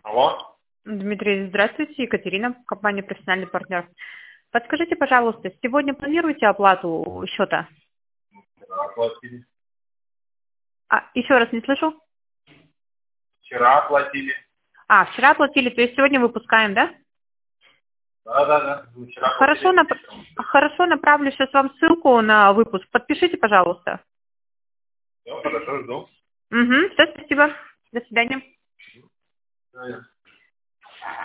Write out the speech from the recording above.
Алло. Дмитрий, здравствуйте. Екатерина, компания «Профессиональный партнер». Подскажите, пожалуйста, сегодня планируете оплату счета? Вчера оплатили. Еще раз не слышу. Вчера оплатили. Вчера оплатили, то есть сегодня выпускаем, да? Да. Мы вчера Хорошо, оплатили. хорошо, направлю сейчас вам ссылку на выпуск. Подпишите, пожалуйста. Все, хорошо, жду. Все, спасибо. До свидания. Да.